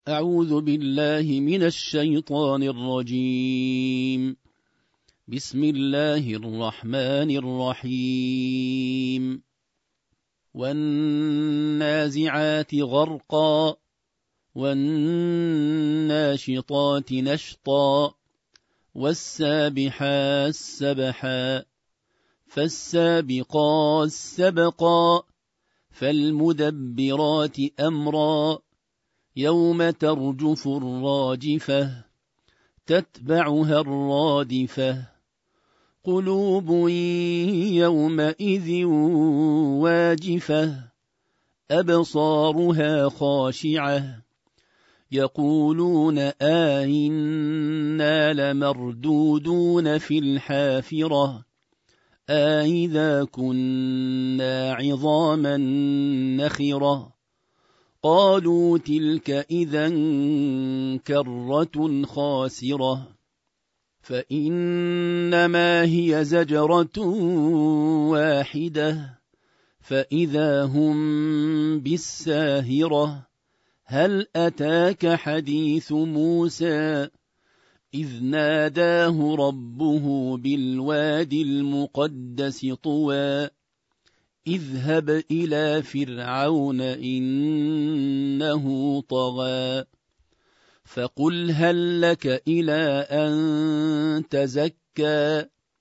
أعوذ بالله من الشيطان الرجيم. بسم الله الرحمن الرحيم. والنازعات غرقا والناشطات نشطا والسابحات سبحا فالسابقات سبقا فالمدبرات أمرا يوم ترجف الراجفة تتبعها الرادفة قلوب يومئذ واجفة أبصارها خاشعة يقولون آئنا لمردودون في الحافرة أئذا كنا عظاما نخرة قالوا تلك إذا كرة خاسرة فإنما هي زجرة واحدة فإذا هم بالساهرة هل أتاك حديث موسى إذ ناداه ربه بالوادي المقدس طوى اذهب إلى فرعون إنه طغى فقل هل لك إلى أن تزكى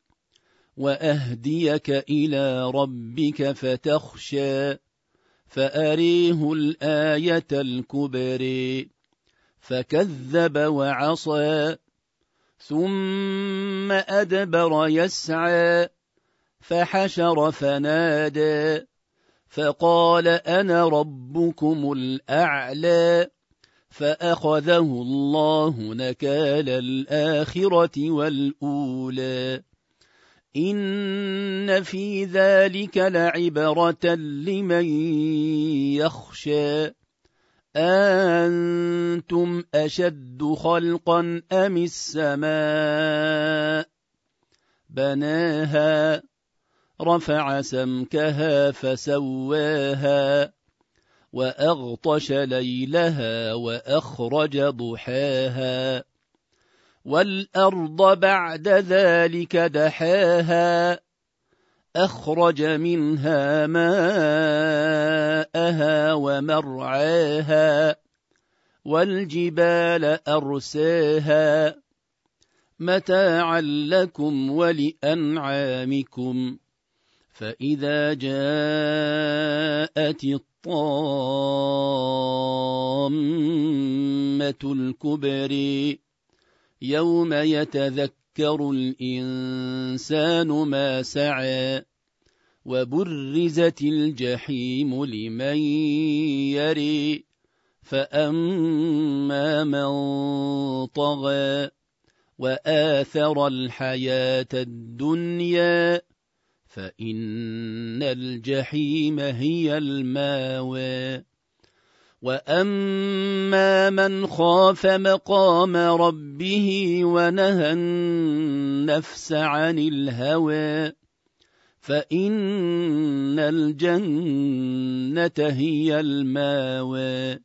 وأهديك إلى ربك فتخشى فأريه الآية الكبرى فكذب وعصى ثم أدبر يسعى فحشر فنادى فقال أنا ربكم الأعلى فأخذه الله نكال الآخرة والأولى إن في ذلك لعبرة لمن يخشى أنتم أشد خلقا أم السماء بناها رفع سمكها فسواها وأغطش ليلها وأخرج ضحاها والأرض بعد ذلك دحاها أخرج منها ماءها ومرعاها والجبال أرساها متاعا لكم ولأنعامكم فإذا جاءت الطامة الكبرى يوم يتذكر الإنسان ما سعى وبرزت الجحيم لمن يرى فأما من طغى وآثر الحياة الدنيا فإن الجحيم هي الماوى وأما من خاف مقام ربه ونهى النفس عن الهوى فإن الجنة هي الماوى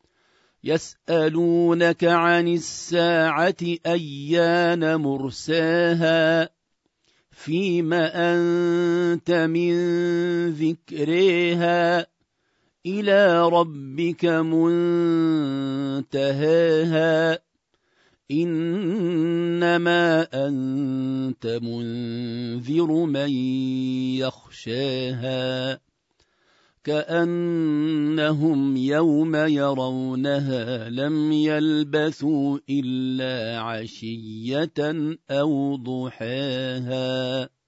يسألونك عن الساعة أيان مرساها فيم أنت من ذكرها إلى ربك منتهاها إنما أنت منذر من يخشاها كأنهم يوم يرونها لم يلبثوا إلا عشية أو ضحاها